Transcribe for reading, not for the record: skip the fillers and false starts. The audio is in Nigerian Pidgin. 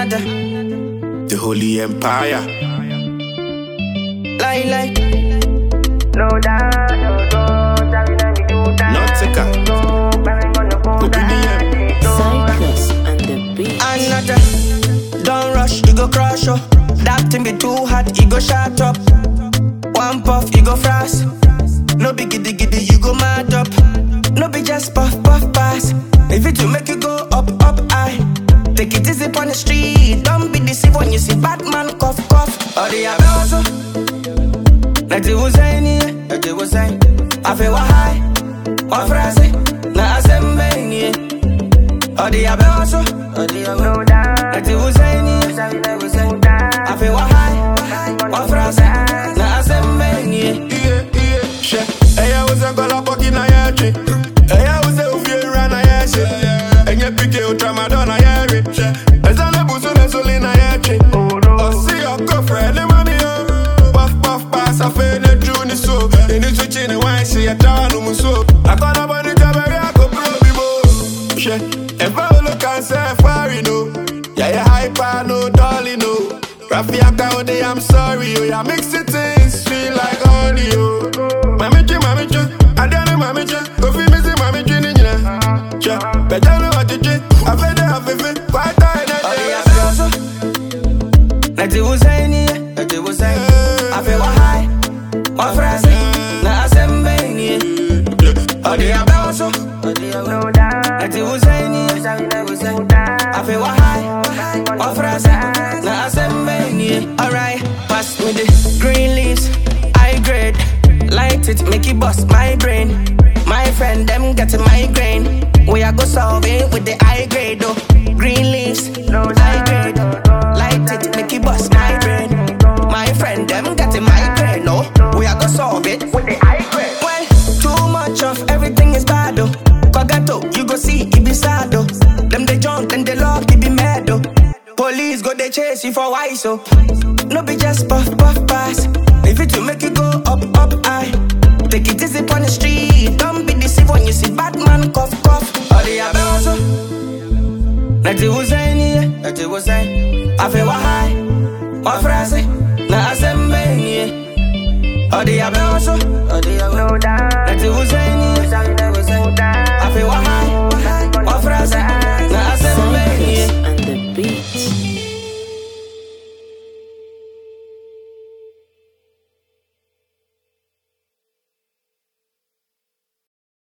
another. The Holy Empire. Like. No doubt, no doubt, Nautica. Obedient. Cycles and the beat. Another. Don't rush, you go crush, oh. That thing be too hot, you go shut up. One puff, you go fast. No be giddy giddy, you go mad up. No be just puff pass. If it will make you go up high. Take it easy on the street. Don't be deceived when you see Batman cough. Or the abeoso. Like the Hussein, like the Hussein. I feel high, one phrase. Na assemble. Or the abeoso. no doubt, Like the Hussein, I feel high, one phrase. Na assemble. Yeah. Hey, I was a galapoki na yachi. Hey, I was a ufiera na yachi. Enye pike utramadona yari. Ezale busu na soli na yachi. Osi yoko friend mami yo. Puff pass a fene juni so. Ini switchi ni wansi ya tawanu muso. Akona bani jaberi ako probi mo. She, ever look and say fari no. Yeah, hyper no dolly no. Rafiaka ode I'm sorry yo. Ya mix it things sweet like honey yo. Mami chi, adani mami chi. Kofi misi mami chi ni nyina. Che, bedano achichi. Afede afefe, kwata Or the abeoso. Like the Hussein, like the Hussein. I feel high, one phrase. Na assemble. Or the abeoso. no doubt, Like the Hussein, I feel high, one phrase. Na assemble. Alright, pass me the green leaves. I grade, light it, make it bust my brain. My friend, them get a migraine. We are go solve it with the high grade, though. Green leaves, high grade. Light it, make it bust my brain. My friend, them get a migraine, no. We are go solve it with the high grade. Well, too much of everything is bad, though. Kagato, you go see, it be sad, though. Them they jump, then they lock, it be mad, though. Police go, they chase you for why, so. No be just puff pass. If it will make you go up high. Take it easy on the street. Don't be deceived when you see Batman cough. Or the abeoso. Like the Hussein, like the Hussein. I feel high, one phrase. Na assemble. Or the abeoso. no doubt.